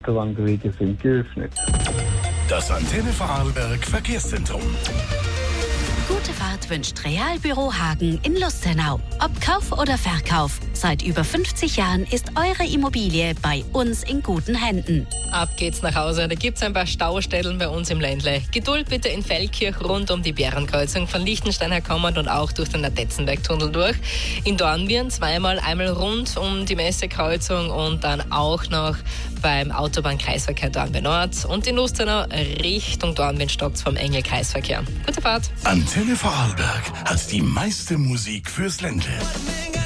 Autobahnwege sind geöffnet. Das Antenne Vorarlberg Verkehrszentrum. Gute Fahrt wünscht Realbüro Hagen in Lustenau. Ob Kauf oder Verkauf, seit über 50 Jahren ist eure Immobilie bei uns in guten Händen. Ab geht's nach Hause. Da gibt's ein paar Staustellen bei uns im Ländle. Geduld bitte in Feldkirch rund um die Bärenkreuzung von Liechtenstein her kommend und auch durch den Natetzenberg-Tunnel durch. In Dornbirn einmal rund um die Messekreuzung und dann auch noch beim Autobahnkreisverkehr Dornbirn Nord. Und in Lustenau Richtung Dornbirn stoppt's vom Engel-Kreisverkehr. Gute Fahrt. Antenne Vorarlberg hat die meiste Musik fürs Ländle.